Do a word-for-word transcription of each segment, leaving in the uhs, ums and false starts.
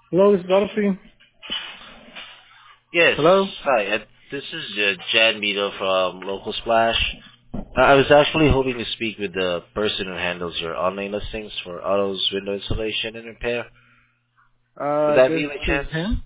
Hello, this is Odyssey. Yes. Hello? Hi. Uh, this is uh, Jan Mito from Local Splash. Uh, I was actually hoping to speak with the person who handles your online listings for autos, window installation, and repair. Would Uh, that this be by is chance? him.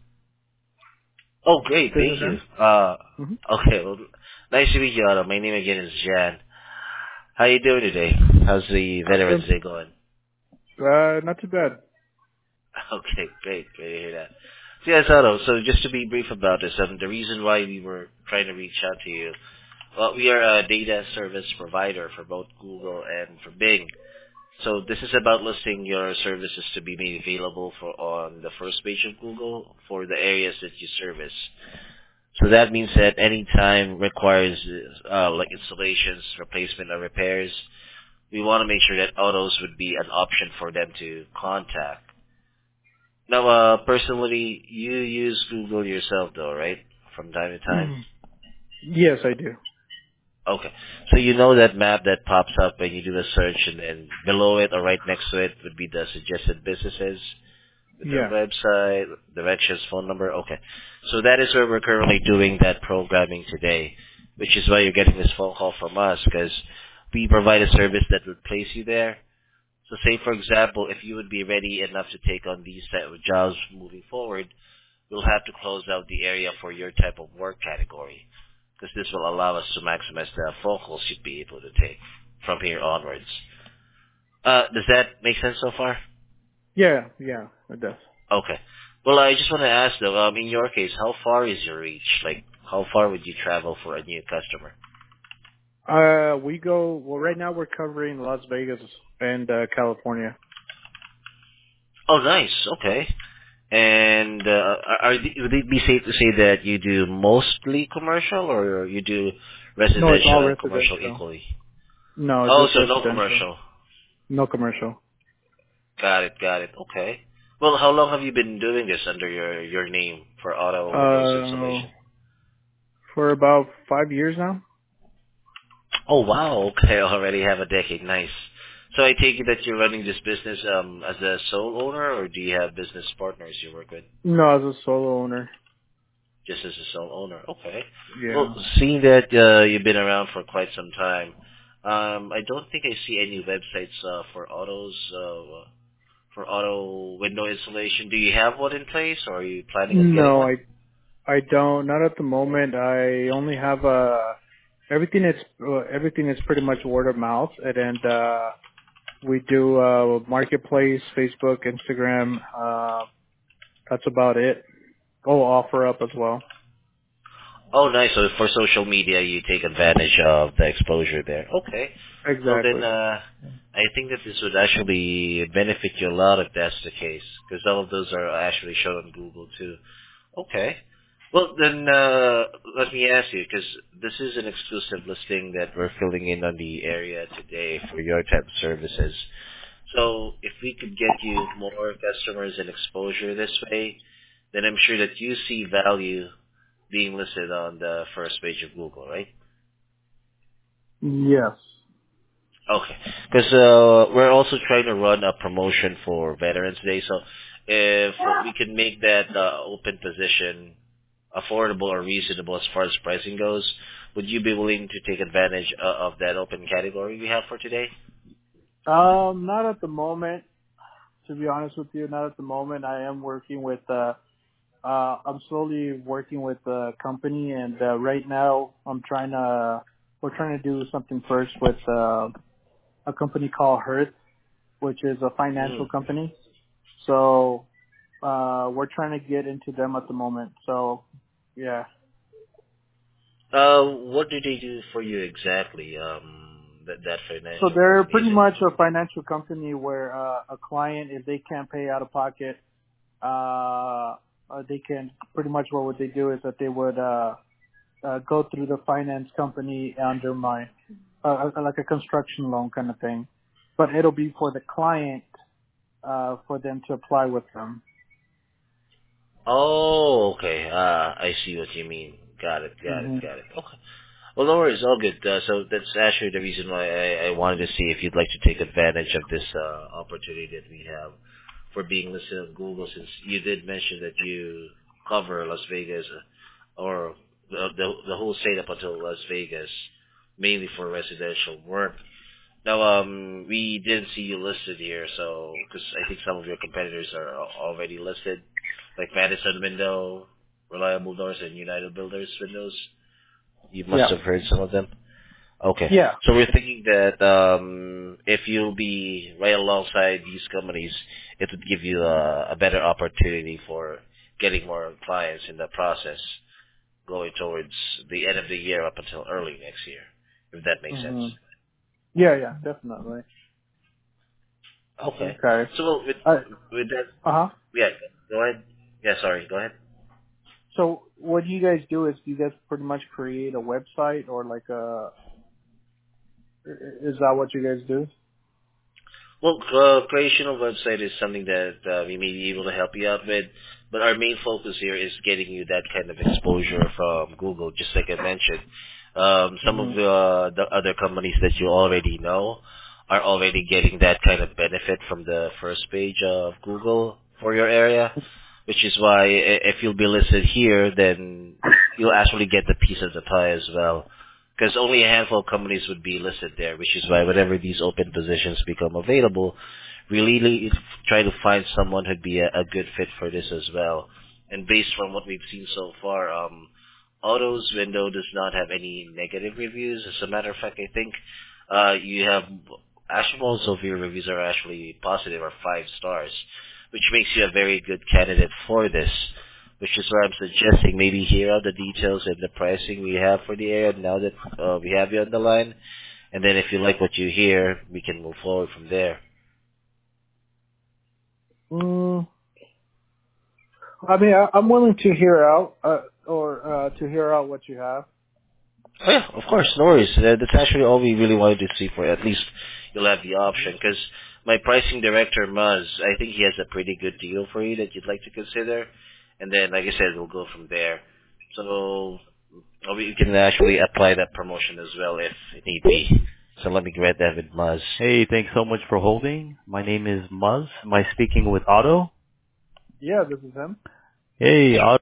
Oh, great. This is Thank you. him. Uh, hmm okay. Well, nice to meet you, Otto. My name again is Jan. How you doing today? How's the I'm Veterans doing, Day going? uh, not too bad. Okay, great. Great to hear that. So, yes, Otto. So just to be brief about this, um, the reason why we were trying to reach out to you. Well, we are a data service provider for both Google and for Bing. So this is about listing your services to be made available for on the first page of Google for the areas that you service. So that means that any time requires uh, like installations, replacement, or repairs, we want to make sure that autos would be an option for them to contact. Now, uh, personally, you use Google yourself though, right? From time to time? Mhm. Yes, I do. Okay. So you know that map that pops up when you do a search, and then below it or right next to it would be the suggested businesses with their Yeah. website, directions, phone number. Okay. So that is where we're currently doing that programming today, which is why you're getting this phone call from us, because we provide a service that would place you there. So say, for example, if you would be ready enough to take on these type of jobs moving forward, we'll have to close out the area for your type of work category, because this will allow us to maximize the phone calls you'd be able to take from here onwards. Uh, does that make sense so far? Yeah, yeah, it does. Okay. Well, I just want to ask though, um, in your case, how far is your reach? Like, how far would you travel for a new customer? Uh, we go, well, right now we're covering Las Vegas and, uh, California. Oh, nice. Okay. And uh, are, are would it be safe to say that you do mostly commercial, or you do No, it's all residential and commercial residential. equally? No, Oh, just so no residential. commercial. No commercial. Got it, got it. Okay. Well, how long have you been doing this under your your name for auto Windows Uh, installation? for about five years now. Oh wow, okay, already have a decade. Nice. So I take it that you're running this business um as a sole owner, or do you have business partners you work with? No, as a solo owner. Just as a sole owner. Okay. Well, Yeah. seeing that uh, you've been around for quite some time, um, I don't think I see any websites uh, for autos uh, for auto window installation. Do you have one in place, or are you planning on getting No, one? I I don't. Not at the moment. I only have uh everything is uh, everything is pretty much word of mouth, and, and uh, we do uh, marketplace, Facebook, Instagram. Uh, that's about it. Oh, offer up as well. Oh, nice. So for social media, you take advantage of the exposure there. Okay. Well, Exactly. then, uh, I think that this would actually benefit you a lot if that's the case, because all of those are actually shown on Google too. Okay. Well, then, uh, let me ask you, because this is an exclusive listing that we're filling in on the area today for your type of services. So if we could get you more customers and exposure this way, then I'm sure that you see value being listed on the first page of Google, right? Yes. Okay. Because uh, we're also trying to run a promotion for Veterans Day, so if we can make that uh, open position affordable or reasonable as far as pricing goes, would you be willing to take advantage uh, of that open category we have for today? Um, not at the moment. To be honest with you, not at the moment. I am working with. Uh, uh, I'm slowly working with the company, and uh, right now I'm trying to. We're trying to do something first with uh, a company called Hertz, which is a Mm. financial company. So uh, we're trying to get into them at the moment. So yeah. Uh, what do they do for you exactly? Um, that that So financial they're pretty agent. much a financial company where uh, a client, if they can't pay out of pocket, uh, uh, they can pretty much what would they do is that they would uh, uh, go through the finance company under my uh, uh, like a construction loan kind of thing, but it'll be for the client uh, for them to apply with them. Oh, okay. Uh, I see what you mean. Got it. Got it. hmm Got it. Okay. Well, no worries, all good. Uh, so that's actually the reason why I, I wanted to see if you'd like to take advantage of this uh, opportunity that we have for being listed on Google, since you did mention that you cover Las Vegas uh, or the, the the whole state up until Las Vegas, mainly for residential work. Now, um, we didn't see you listed here, so because I think some of your competitors are al- already listed, like Madison Window, Reliable Doors, and United Builders Windows. You must Yeah. have heard some of them. Okay. Yeah. So we're thinking that um, if you'll be right alongside these companies, it would give you a, a better opportunity for getting more clients in the process, going towards the end of the year up until early next year, if that makes sense. hmm Yeah, yeah, definitely. Okay. Okay. So well, with Uh with that, huh. yeah, go ahead. Yeah, sorry, go ahead. So what you guys do is you guys pretty much create a website or like a, is that what you guys do? Well, uh, creation of website is something that uh, we may be able to help you out with, but our main focus here is getting you that kind of exposure from Google, just like I mentioned. Um, some of hmm the, the other companies that you already know are already getting that kind of benefit from the first page of Google for your area, which is why i- if you'll be listed here, then you'll actually get the piece of the pie as well. Because only a handful of companies would be listed there, which is why whenever these open positions become available, we really try to find someone who'd be a, a good fit for this as well. And based from what we've seen so far, um, Auto's window does not have any negative reviews. As a matter of fact, I think uh, you have actually most of your reviews are actually positive or five stars, which makes you a very good candidate for this, which is why I'm suggesting maybe hear out the details and the pricing we have for the area now that uh, we have you on the line. And then if you like what you hear, we can move forward from there. Mm, I mean, I, I'm willing to hear out, uh, or uh, to hear out what you have. Oh yeah, of course, no worries. Uh, that's actually all we really wanted to see for you. At least you'll have the option. Because my pricing director, Muzz, I think he has a pretty good deal for you that you'd like to consider. And then, like I said, we'll go from there. So uh, we can actually apply that promotion as well if need be. So let me grab that with Muzz. Hey, thanks so much for holding. My name is Muzz. Am I speaking with Otto? Yeah, this is him. Hey, Otto.